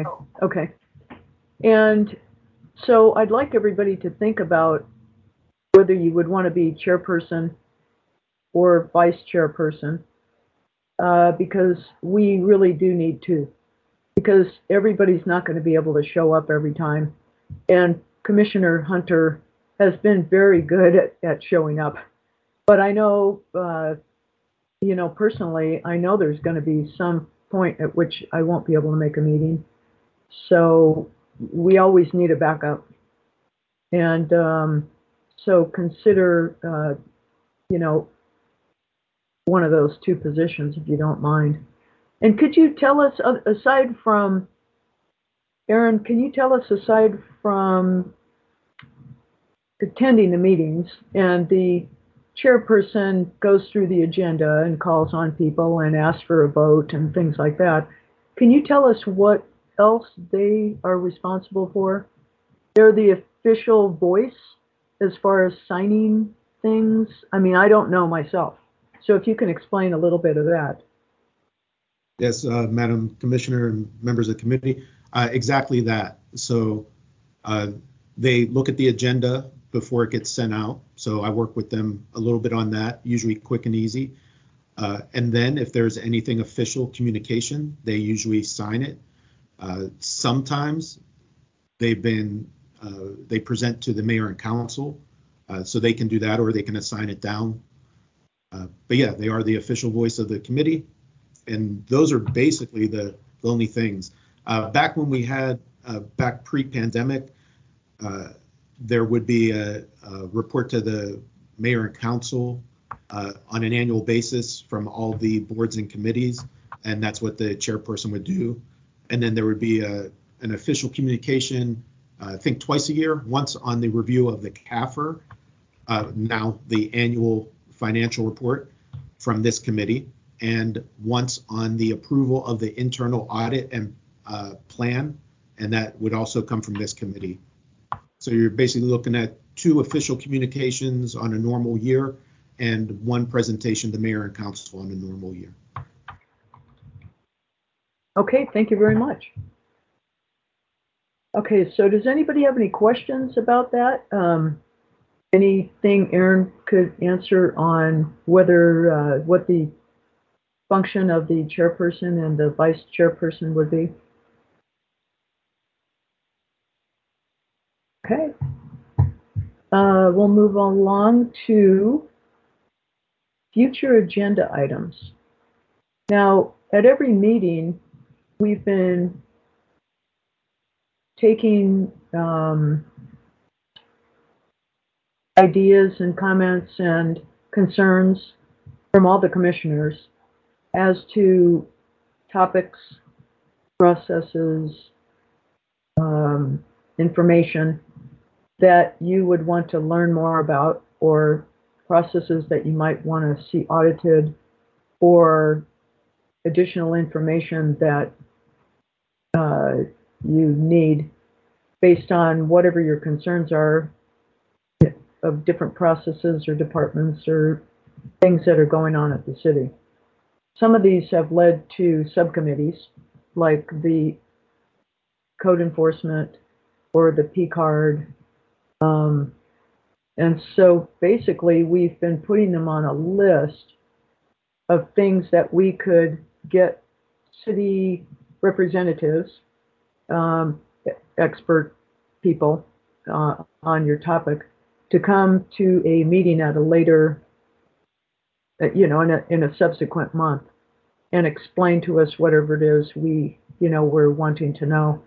And so I'd like everybody to think about whether you would want to be chairperson or vice chairperson, because we really do need to, because everybody's not going to be able to show up every time. And Commissioner Hunter has been very good at showing up. But I know, personally, I know there's going to be some point at which I won't be able to make a meeting. So we always need a backup. And so consider, one of those two positions, if you don't mind. And could you tell us, aside from, Aaron, can you tell us, aside from attending the meetings and the chairperson goes through the agenda and calls on people and asks for a vote and things like that, can you tell us what else they are responsible for? They're the official voice as far as signing things. I mean, I don't know myself. So if you can explain a little bit of that. Yes, Madam Commissioner and members of the committee, exactly that. So they look at the agenda before it gets sent out. So I work with them a little bit on that, usually quick and easy. And then if there's anything official communication, they usually sign it. Sometimes they present to the mayor and council, so they can do that, or they can assign it down. But yeah, they are the official voice of the committee. And those are basically the only things. Back when we had, back pre-pandemic, there would be a report to the mayor and council on an annual basis from all the boards and committees, and that's what the chairperson would do. And then there would be an official communication, I think twice a year, once on the review of the CAFR, now the annual financial report from this committee, and once on the approval of the internal audit and plan, and that would also come from this committee. So you're basically looking at 2 official communications on a normal year and 1 presentation to mayor and council on a normal year. Okay, thank you very much. Okay, so does anybody have any questions about that? Anything Aaron could answer on whether what the function of the chairperson and the vice chairperson would be? Okay. We'll move along to future agenda items. Now, at every meeting, we've been taking ideas and comments and concerns from all the commissioners as to topics, processes, information that you would want to learn more about, or processes that you might want to see audited, or additional information that you need based on whatever your concerns are of different processes or departments or things that are going on at the city. Some of these have led to subcommittees, like the code enforcement or the P-card. And so basically we've been putting them on a list of things that we could get city representatives, expert people on your topic, to come to a meeting at a later, in a subsequent month, and explain to us whatever it is we're wanting to know.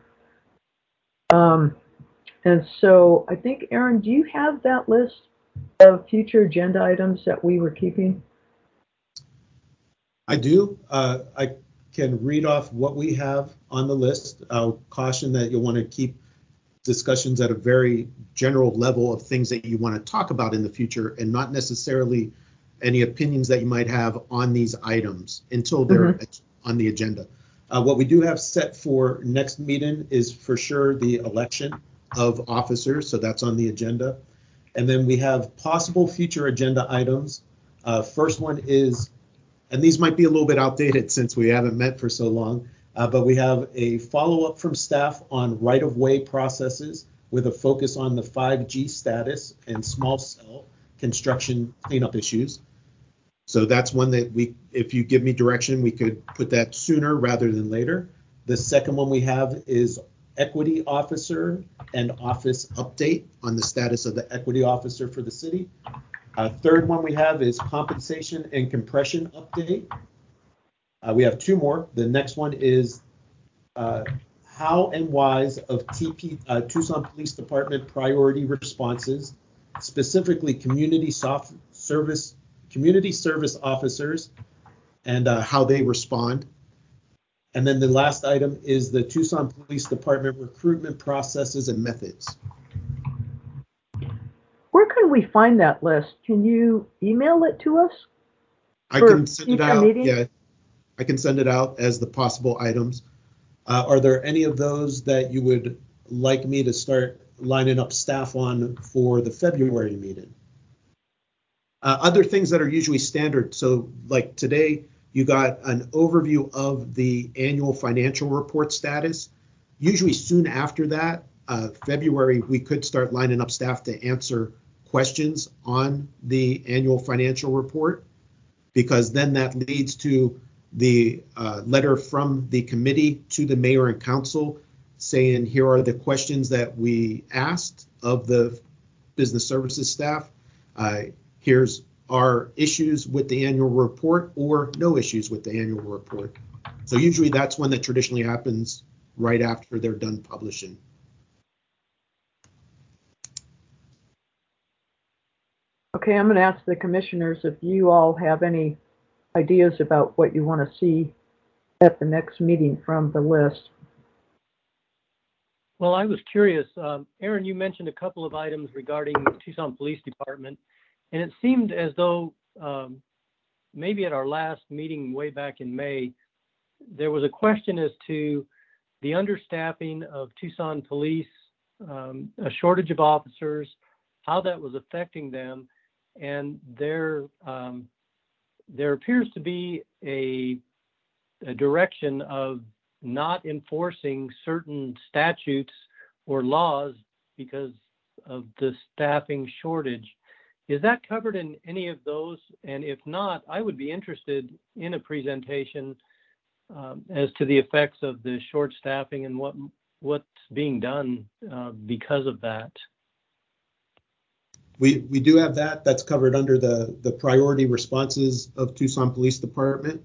And so I think, Aaron, do you have that list of future agenda items that we were keeping? I do. I can read off what we have on the list. I'll caution that you'll want to keep discussions at a very general level of things that you want to talk about in the future, and not necessarily any opinions that you might have on these items until they're on the agenda. What we do have set for next meeting is for sure the election of officers, so that's on the agenda. And then we have possible future agenda items. First one is, and these might be a little bit outdated since we haven't met for so long, but we have a follow-up from staff on right-of-way processes with a focus on the 5G status and small cell construction cleanup issues. So that's one that we, if you give me direction, we could put that sooner rather than later. The second one we have is equity officer and office update on the status of the equity officer for the city. Third one we have is compensation and compression update. We have two more. The next one is how and whys of Tucson Police Department priority responses, specifically community service officers and how they respond. And then the last item is the Tucson Police Department recruitment processes and methods. Where can we find that list? Can you email it to us? I can send it out. Yeah, I can send it out as the possible items. Are there any of those that you would like me to start lining up staff on for the February meeting? Other things that are usually standard. So like today, you got an overview of the annual financial report status. Usually soon after that, February, we could start lining up staff to answer questions on the annual financial report, because then that leads to the letter from the committee to the mayor and council saying, here are the questions that we asked of the business services staff. Here's our issues with the annual report or no issues with the annual report. So usually that's when that traditionally happens, right after they're done publishing. Okay, I'm going to ask the commissioners if you all have any ideas about what you want to see at the next meeting from the list. Well, I was curious, Aaron, you mentioned a couple of items regarding Tucson Police Department, and it seemed as though maybe at our last meeting way back in May, there was a question as to the understaffing of Tucson Police, a shortage of officers, how that was affecting them, and there appears to be a direction of not enforcing certain statutes or laws because of the staffing shortage. Is that covered in any of those? And if not, I would be interested in a presentation as to the effects of the short staffing and what's being done because of that. We do have that. That's covered under the priority responses of Tucson Police Department.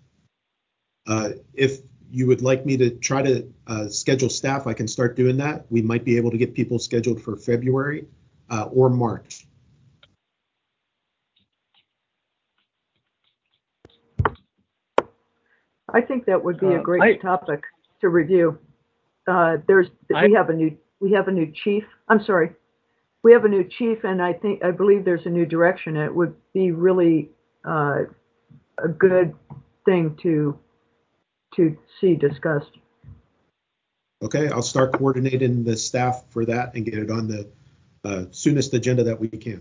If you would like me to try to schedule staff, I can start doing that. We might be able to get people scheduled for February or March. I think that would be a great topic to review. We have a new chief. I'm sorry. We have a new chief, and I believe there's a new direction. It would be really a good thing to see discussed. Okay, I'll start coordinating the staff for that and get it on the soonest agenda that we can.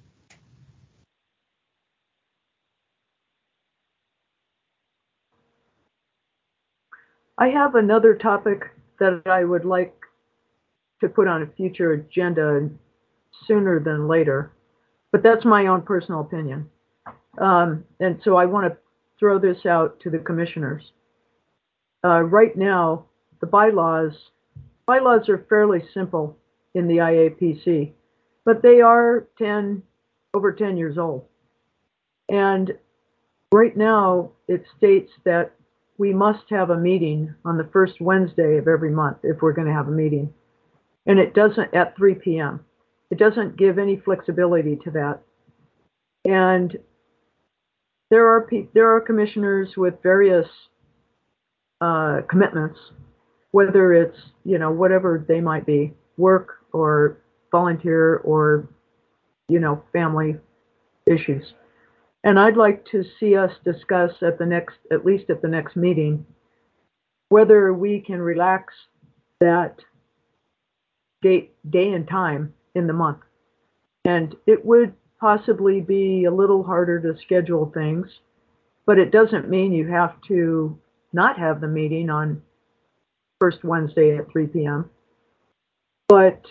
I have another topic that I would like to put on a future agenda sooner than later, but that's my own personal opinion. And so I want to throw this out to the commissioners. Right now, the bylaws are fairly simple in the IAPC, but they are over 10 years old. And right now, it states that we must have a meeting on the first Wednesday of every month if we're going to have a meeting. And it doesn't at 3 p.m. It doesn't give any flexibility to that. And there are commissioners with various commitments, whether it's, whatever they might be. work or volunteer or, family issues. And I'd like to see us discuss at least at the next meeting, whether we can relax that day and time in the month. And it would possibly be a little harder to schedule things, but it doesn't mean you have to not have the meeting on first Wednesday at 3 p.m. But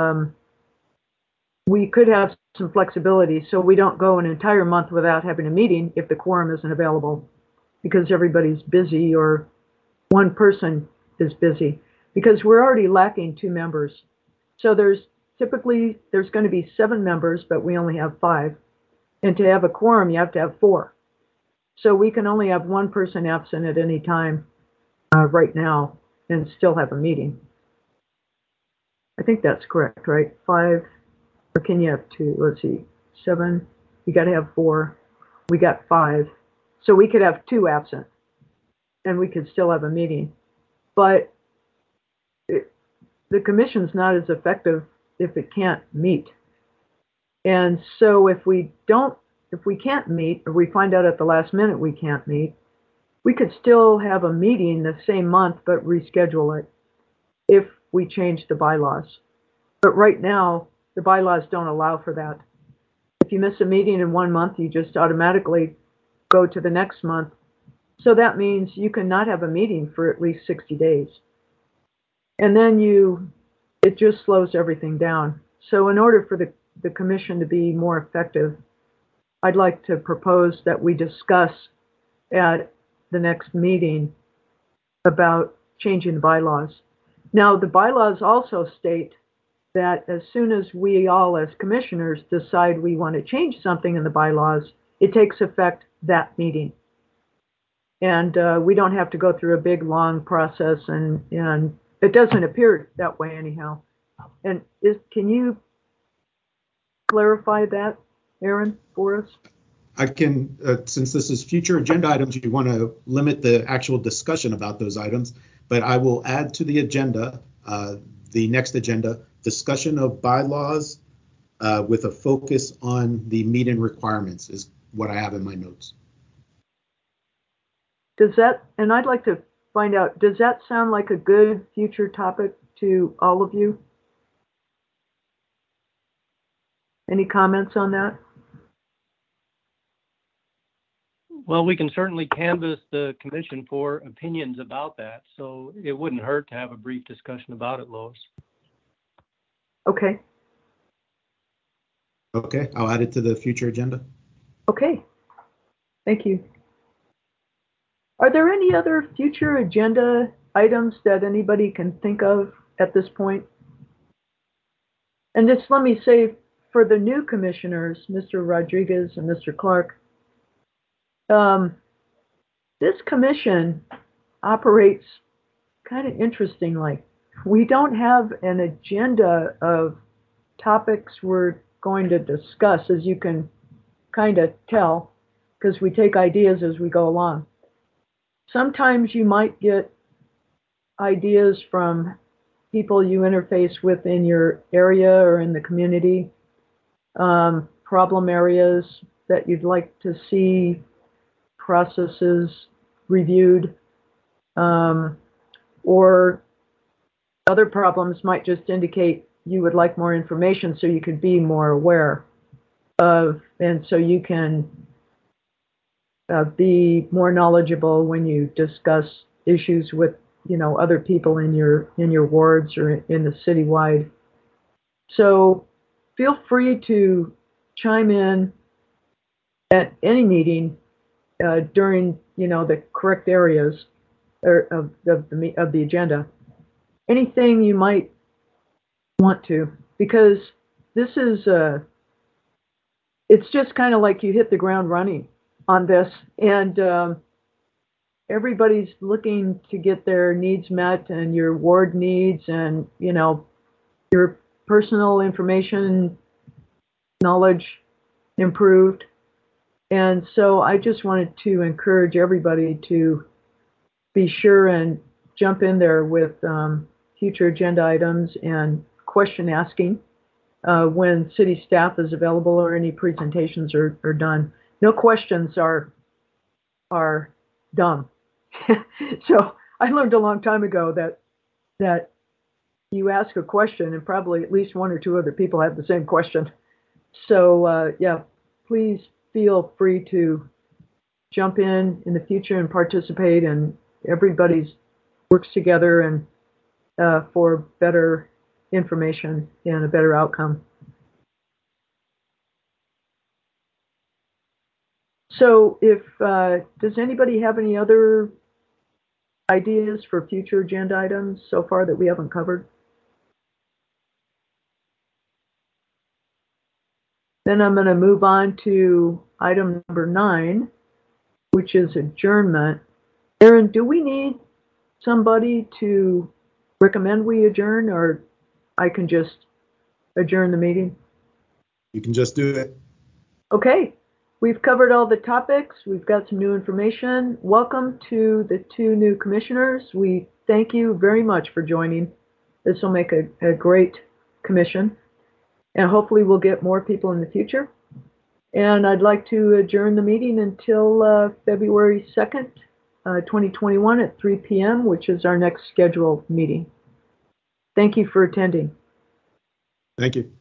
we could have some flexibility so we don't go an entire month without having a meeting if the quorum isn't available because everybody's busy or one person is busy, because we're already lacking 2 members. So there's going to be 7 members, but we only have 5. And to have a quorum, you have to have 4. So we can only have 1 person absent at any time right now and still have a meeting. I think that's correct, right? 5, or can you have 2? Let's see, 7, you got to have 4. We got 5. So we could have 2 absent and we could still have a meeting. But the commission's not as effective if it can't meet. And so if we can't meet, or we find out at the last minute we can't meet, we could still have a meeting the same month but reschedule it if we change the bylaws. But right now, the bylaws don't allow for that. If you miss a meeting in 1 month, you just automatically go to the next month. So that means you cannot have a meeting for at least 60 days. And then it just slows everything down. So in order for the commission to be more effective, I'd like to propose that we discuss at the next meeting about changing the bylaws. Now, the bylaws also state that as soon as we all as commissioners decide we want to change something in the bylaws, it takes effect that meeting. And we don't have to go through a big, long process, and it doesn't appear that way anyhow. And can you clarify that, Aaron, for us? I can, since this is future agenda items, you want to limit the actual discussion about those items, but I will add to the agenda, the next agenda, discussion of bylaws with a focus on the meeting requirements is what I have in my notes. And I'd like to find out, does that sound like a good future topic to all of you? Any comments on that? Well, we can certainly canvass the commission for opinions about that, so it wouldn't hurt to have a brief discussion about it, Lois. Okay. Okay, I'll add it to the future agenda. Okay, thank you. Are there any other future agenda items that anybody can think of at this point? And just let me say, for the new commissioners, Mr. Rodriguez and Mr. Clark, this commission operates kind of interestingly. We don't have an agenda of topics we're going to discuss, as you can kind of tell, because we take ideas as we go along. Sometimes you might get ideas from people you interface with in your area or in the community, problem areas that you'd like to see processes reviewed, or other problems might just indicate you would like more information so you could be more aware of, and so you can be more knowledgeable when you discuss issues with other people in your wards or in the citywide. So feel free to chime in at any meeting during the correct areas of the agenda. Anything you might want to, because this is it's just kind of like you hit the ground running on this, and everybody's looking to get their needs met, and your ward needs, and your personal information knowledge improved. And so I just wanted to encourage everybody to be sure and jump in there with future agenda items and question asking when city staff is available or any presentations are done. No questions are dumb. So I learned a long time ago that you ask a question and probably at least one or two other people have the same question. So yeah, please feel free to jump in the future and participate, and everybody's works together and for better information and a better outcome. So if does anybody have any other ideas for future agenda items so far that we haven't covered? Then I'm going to move on to item number 9, which is adjournment. Aaron, do we need somebody to recommend we adjourn, or I can just adjourn the meeting? You can just do it. Okay, we've covered all the topics. We've got some new information. Welcome to the 2 new commissioners. We thank you very much for joining. This will make a great commission, and hopefully we'll get more people in the future. And I'd like to adjourn the meeting until February 2nd, 2021 at 3 p.m., which is our next scheduled meeting. Thank you for attending. Thank you.